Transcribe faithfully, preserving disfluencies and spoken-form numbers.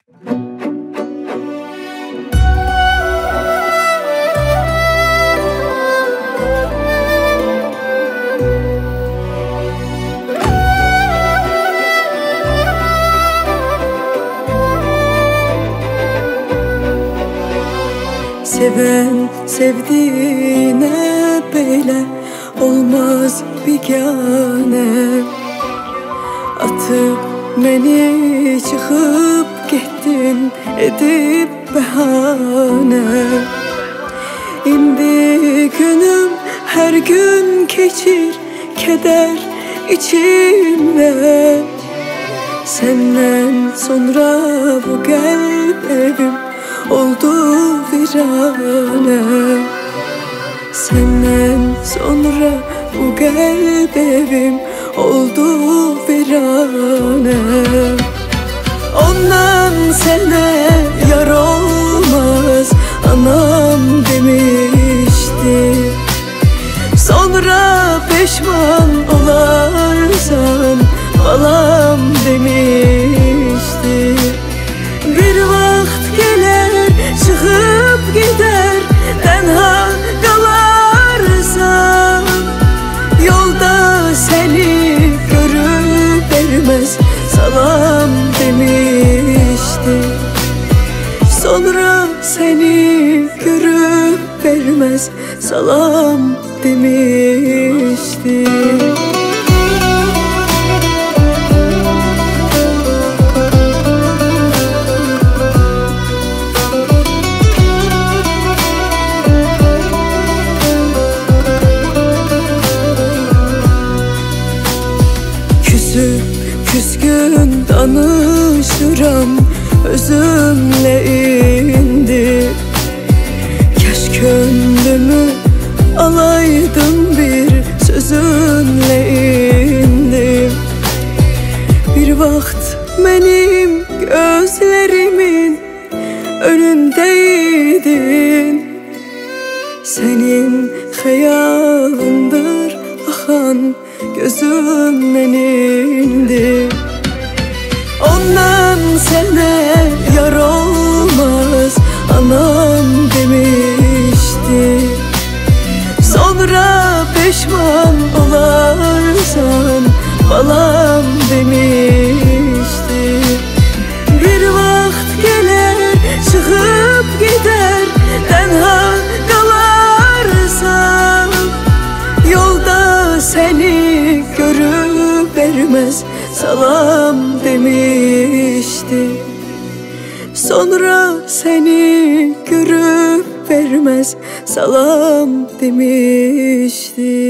Seven sevdiğine böyle olmaz bigane. Atıp beni çıkıp gittin edip behane. İndi günüm her gün geçir keder içimde. Senden sonra bu kalp evim oldu virane. Senden sonra bu kalp evim oldu virane. Ondan sana yar olmaz anam demişti. Sonra peşman olarsan balam demişti. Bir vakt gelir çıkıp gider tenha kalarsan. Yolda seni görüp vermez salam demişti. Sonra seni görüp vermez salam demişti. Küskün danışıram özümle indi. Keş gönlümü alaydın bir sözünle indi. Bir vakt benim gözlerimin önündeydin. Senin hayalındır akan gözümden indi. Ondan sana yar olmaz anam demişti. Sonra peşman olarsan balam demişti. Bir vakt gelir çıkıp gider tenha kalarsan. Yolda seni görüp vermez salam demişti. Sonra seni görüp vermez salam demişti.